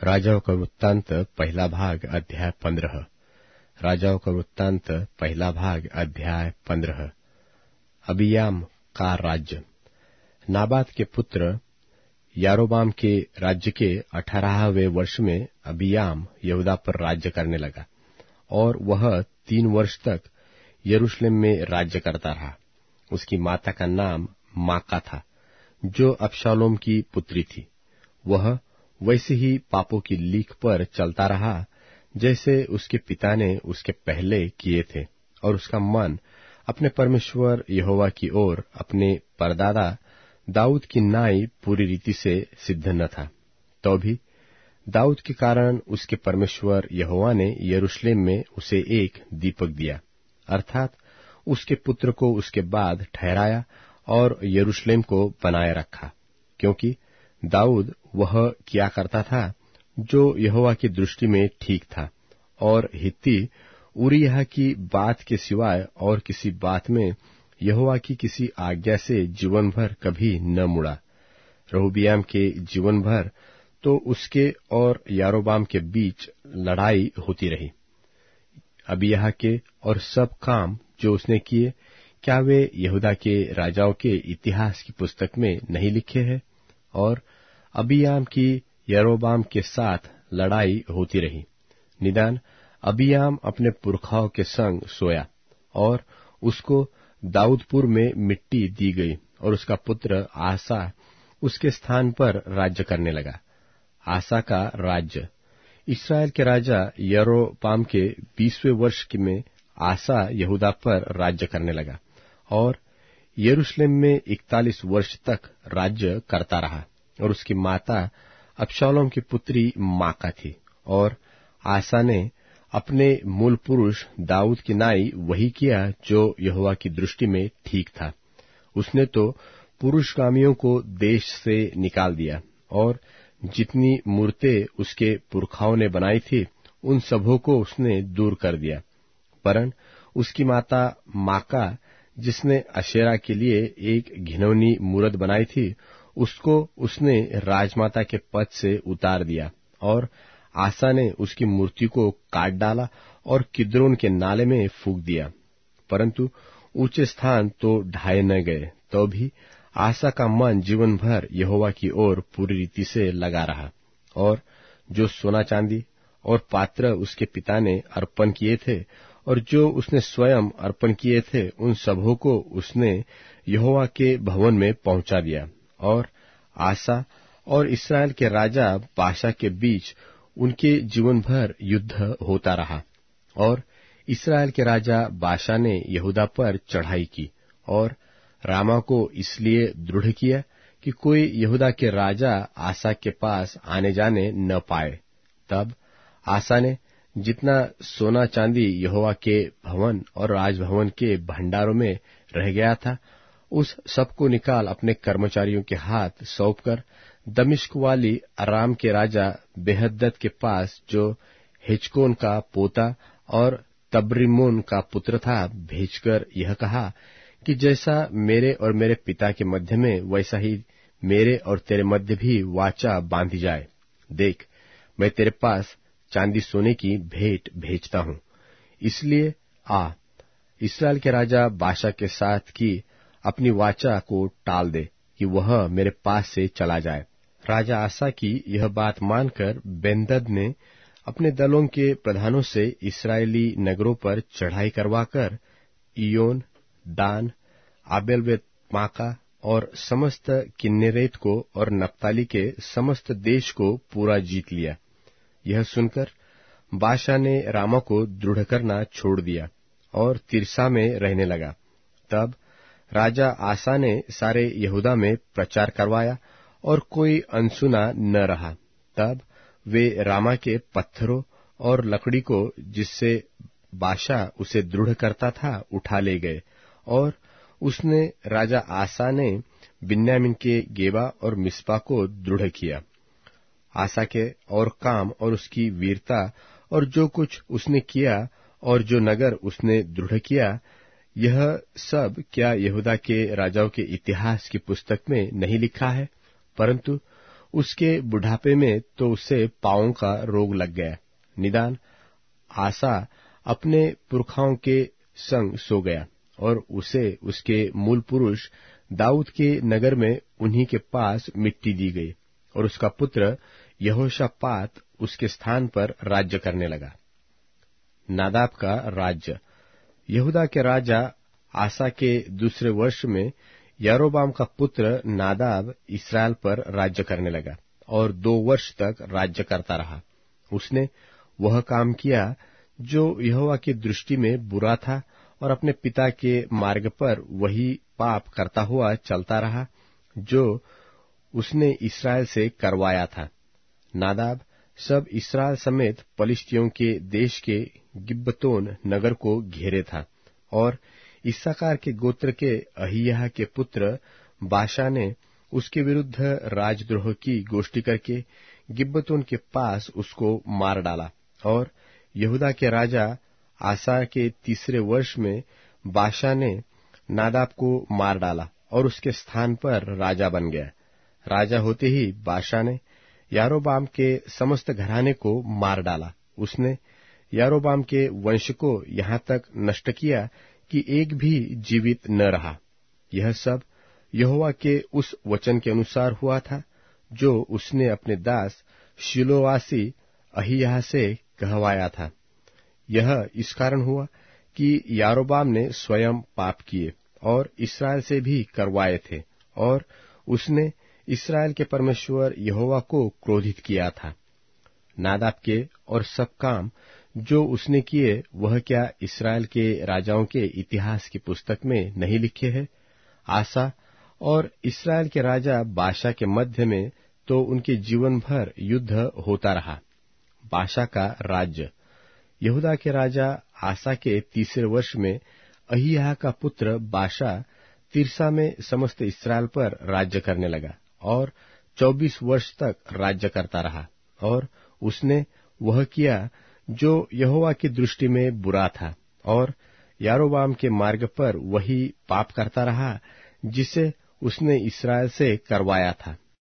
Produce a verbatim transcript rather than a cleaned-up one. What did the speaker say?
राजाओं का वृत्तांत पहला भाग अध्याय पंद्रह। राजाओं का वृत्तांत पहला भाग अध्याय पंद्रह। अबियाम का राज्य। नाबात के पुत्र यारोबाम के राज्य के अठारहवें वर्ष में अबियाम यहूदा पर राज्य करने लगा, और वह तीन वर्ष तक यरूशलेम में राज्य करता रहा। उसकी माता का नाम माका था, जो अबशालोम की पुत्री थी। वह वैसे ही पापों की लीक पर चलता रहा जैसे उसके पिता ने उसके पहले किए थे, और उसका मन अपने परमेश्वर यहोवा की ओर अपने परदादा दाऊद की नाई पूरी रीति से सिद्ध न था। तो भी दाऊद के कारण उसके परमेश्वर यहोवा ने यरूशलेम में उसे एक दीपक दिया, अर्थात उसके पुत्र को उसके बाद ठहराया और यरूशलेम को बनाए रखा, क्योंकि दाऊद वह किया करता था जो यहोवा की दृष्टि में ठीक था, और हित्ती उरिय्याह की बात के सिवाय और किसी बात में यहोवा की किसी आज्ञा से जीवन भर कभी न मुड़ा। रहूबियाम के जीवन भर तो उसके और यारोबाम के बीच लड़ाई होती रही। अबिय्याह के और सब काम जो उसने किए, क्या वे यहूदा के राजाओं के इतिहास की पुस्तक में नहीं लिखे हैं? और अबियाम की यारोबाम के साथ लड़ाई होती रही। निदान अबियाम अपने पुरखाओं के संग सोया, और उसको दाऊदपुर में मिट्टी दी गई, और उसका पुत्र आसा उसके स्थान पर राज्य करने लगा। आसा का राज्य। इस्राएल के राजा यारोबाम के बीसवें वर्ष में आसा यहूदा पर राज्य करने लगा, और यरूशलेम में इकतालीस वर्ष तक राज्य करता रहा। और उसकी माता अबशालोम की पुत्री माका थी। और आसा ने अपने मूल पुरुष दाऊद की नाई वही किया जो यहोवा की दृष्टि में ठीक था। उसने तो पुरुषगामियों को देश से निकाल दिया, और जितनी मूर्तें उसके पुरखाओं ने बनाई थी उन सबों को उसने दूर कर दिया। परन उसकी माता माका, जिसने अशेरा के लिए एक घिनौनी मूरत बनाई थी, उसको उसने राजमाता के पद से उतार दिया, और आसा ने उसकी मूर्ति को काट डाला और किद्रोन के नाले में फूंक दिया। परंतु ऊंचे स्थान तो ढाए न गए, तो भी आसा का मन जीवन भर यहोवा की ओर पूरी रीति से लगा रहा, और जो सोना चांदी और पात्र उसके पिता ने अर्पण किए थे और जो उसने स्वयं अर्पण किए थे, उन सबों को उसने यहोवा के भवन में पहुंचा दिया। और आसा और इस्राएल के राजा बाशा के बीच उनके जीवन भर युद्ध होता रहा। और इस्राएल के राजा बाशा ने यहूदा पर चढ़ाई की और रामा को इसलिए दृढ़ किया कि कोई यहूदा के राजा आसा के पास आने जाने न पाए। तब आसा ने जितना सोना चांदी यहोवा के भवन और राजभवन के भंडारों में रह गया था, उस सबको निकाल अपने कर्मचारियों के हाथ सौंपकर दमिश्क वाली अराम के राजा बेहद्दद के पास, जो हिचकोन का पोता और तब्रिम्मोन का पुत्र था, भेजकर यह कहा कि जैसा मेरे और मेरे पिता के मध्य में, वैसा ही मेरे और तेरे मध्य भी वाचा बांधी जाए। देख, मैं तेरे पास चांदी सोने की भेंट भेजता हूं, इसलिए आ, इस्राएल के राजा बाशा के साथ की अपनी वाचा को टाल दे कि वह मेरे पास से चला जाए। राजा आसा की यह बात मानकर बेन्हदद ने अपने दलों के प्रधानों से इस्राएली नगरों पर चढ़ाई करवाकर इयोन, दान, आबेल-बेत-माका और समस्त किन्नेरेत को और नप्ताली के समस्त देश को पूरा जीत लिया। यह सुनकर बाशा ने रामा को दृढ़ करना छोड़ दिया और तिरसा में रहने लगा। तब राजा आसा ने सारे यहूदा में प्रचार करवाया और कोई अनसुना न रहा। तब वे रामा के पत्थरों और लकड़ी को, जिससे बाशा उसे दृढ़ करता था, उठा ले गए, और उसने राजा आसा ने बिन्यामीन के गेबा और मिस्पा को दृढ़ किया। आसा के और काम और उसकी वीरता और जो कुछ उसने किया और जो नगर उसने दृढ़ किया, यह सब क्या यहूदा के राजाओं के इतिहास की पुस्तक में नहीं लिखा है? परंतु उसके बुढ़ापे में तो उसे पांवों का रोग लग गया। निदान आसा अपने पुरखाओं के संग सो गया और उसे उसके मूल पुरुष दाऊद के नगर में उन्हीं के पास मिट्टी दी गई और उसका पुत्र यहोशापात उसके स्थान पर राज्य करने लगा। नादाब का राज्य। यहूदा के राजा आसा के दूसरे वर्ष में यारोबाम का पुत्र नादाब इस्राएल पर राज्य करने लगा और दो वर्ष तक राज्य करता रहा। उसने वह काम किया जो यहोवा की दृष्टि में बुरा था और अपने पिता के मार्ग पर वही पाप करता हुआ चलता रहा जो उसने इस्राएल से करवाया था। नादाब सब इस्राएल समेत पलिश्तियों के देश के गिब्बतोन नगर को घेरे था और इस्साकार के गोत्र के अहिय्याह के पुत्र बाशा ने उसके विरुद्ध राजद्रोह की गोष्ठी करके गिब्बतोन के पास उसको मार डाला। और यहूदा के राजा आसा के तीसरे वर्ष में बाशा ने नादाब को मार डाला और उसके स्थान पर राजा बन गया। राजा होते ही बाशा ने यारोबाम के समस्त घराने को मार डाला। उसने यारोबाम के वंश को यहाँ तक नष्ट किया कि एक भी जीवित न रहा। यह सब यहोवा के उस वचन के अनुसार हुआ था जो उसने अपने दास शिलोवासी अहिय्याह से कहवाया था। यह इस कारण हुआ कि यारोबाम ने स्वयं पाप किए और इस्राएल से भी करवाए थे और उसने इस्राएल के परमेश्वर यहोवा को क्रोधित किया था। नादाब के और सब काम जो उसने किए वह क्या इस्राएल के राजाओं के इतिहास की पुस्तक में नहीं लिखे हैं? आसा और इस्राएल के राजा बाशा के मध्य में तो उनके जीवन भर युद्ध होता रहा। बाशा का राज्य। यहूदा के राजा आसा के तीसरे वर्ष में अहिय्याह का पुत्र बाशा तिर्सा में समस्त इस्राएल पर राज्य करने लगा और चौबीस वर्ष तक राज्य करता रहा। और उसने वह किया जो यहोवा की दृष्टि में बुरा था और यारोबाम के मार्ग पर वही पाप करता रहा जिसे उसने इस्राएल से करवाया था।